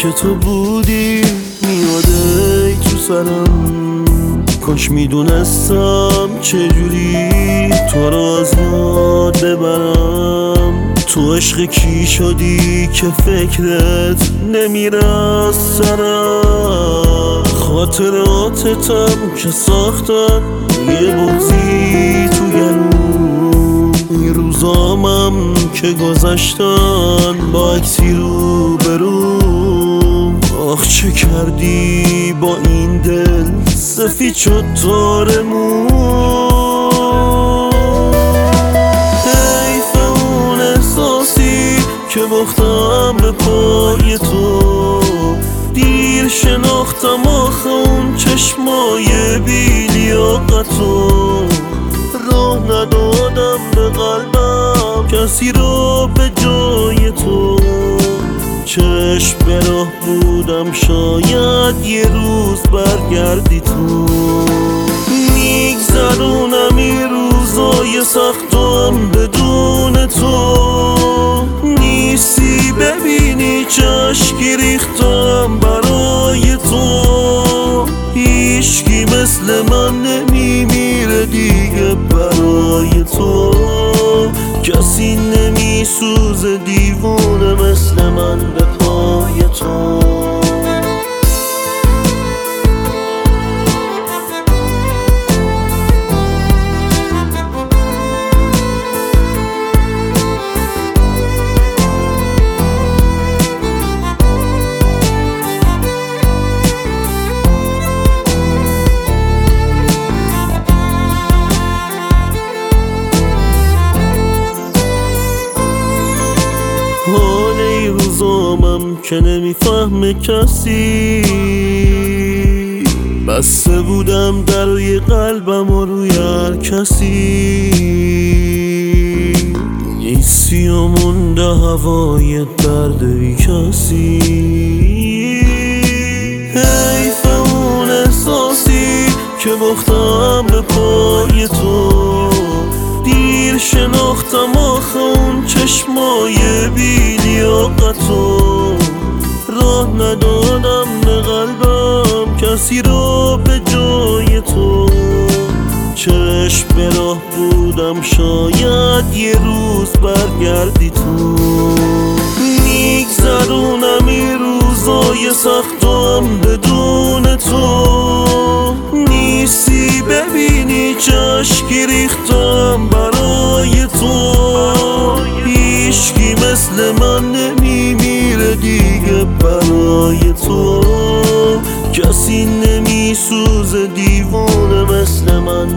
که تو بودی میاده تو سرم، کاش میدونستم چجوری تو رو از یاد ببرم. تو عشق کی شدی که فکرت نمیره از سرم؟ خاطراتتم که ساختن یه بغضی تو گلوم، این روزامم که گذشتن با عکسی رو بروم. آخ چه کردی با این دل سفید شد تارمون. حیف اون احساسی که باختم به پای تو، دیر شناختم آخه اون چشمای بی لیاقتو. راه ندادم به قلبم کسی رو به جای تو، چشم به راه بودم شاید یه روز برگردی تو. میگذرونم این روزای سختم بدون تو، نیستی ببینی چشکی ریختم برای تو. هیچکی مثل من نمیمیره دیگه برای تو، کسی نمیسوزه دیوونه مثل من به پای تو. حال این روزامم که نمیفهمه کسی، بسته بودم دروی قلبم و روی هر کسی. نیستی و مونده هوای درد بی کسی. حیف اون احساسی که باختم به پای تو، دیر شناختم آخه اون چشمای بی لیاقتو. راه ندادم به قلبم کسی رو به جای تو، چشم به راه بودم شاید یه روز برگردی تو. میگذرونم این روزای سختم بدون تو، نیستی ببینی چشکی ریختم برای تو. هیچکی مثل من نمیمیره دیگه برای تو، کسی نمیسوزه دیوونه مثل من